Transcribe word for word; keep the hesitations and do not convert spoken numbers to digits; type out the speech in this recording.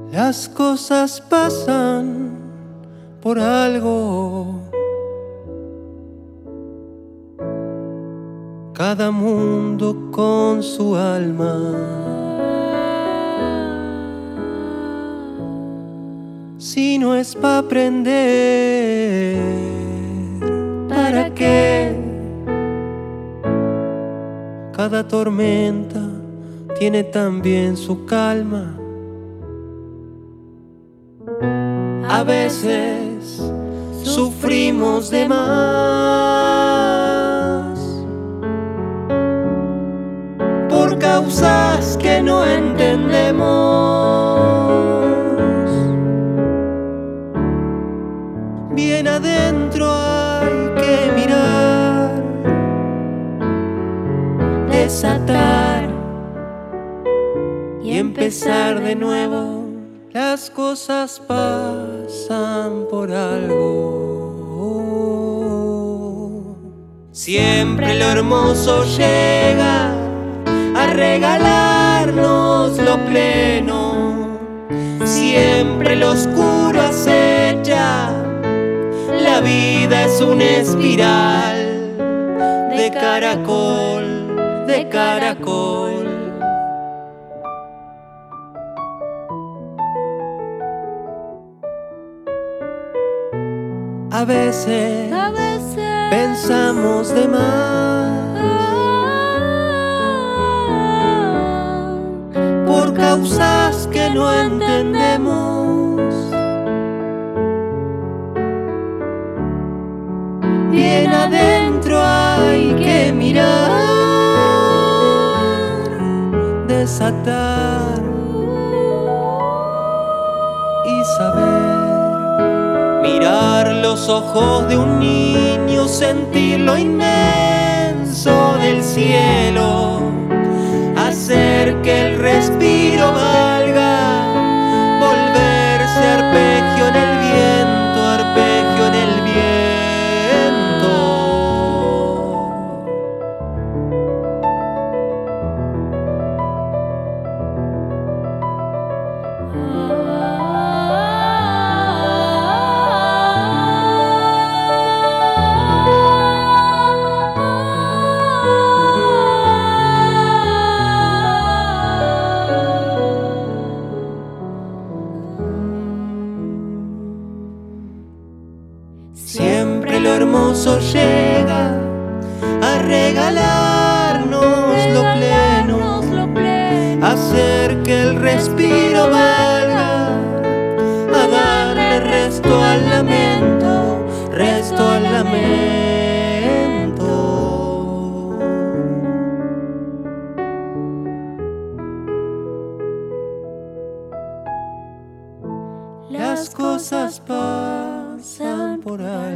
Las cosas pasan por algo. Cada mundo con su alma. Si no es para aprender, ¿para qué? Cada tormenta tiene también su calma. A veces sufrimos de más por causas que no entendemos. Bien adentro hay que mirar, desatar y empezar de nuevo. Las cosas pasan por algo. Siempre lo hermoso llega a regalarnos lo pleno. Siempre lo oscuro acecha. La vida es una espiral de caracol, de caracol. A veces, A veces pensamos de más por causas que no entendemos. Bien adentro hay que mirar, desatar y saber. Mirar los ojos de un niño, sentir lo inmenso del cielo, hacer que el respiro valga, volverse arpegio en el viento, arpegio en el viento. Siempre lo hermoso llega a regalarnos lo pleno, hacer que el respiro valga, a darle resto al lamento, resto al lamento. Las cosas pasan por ahí.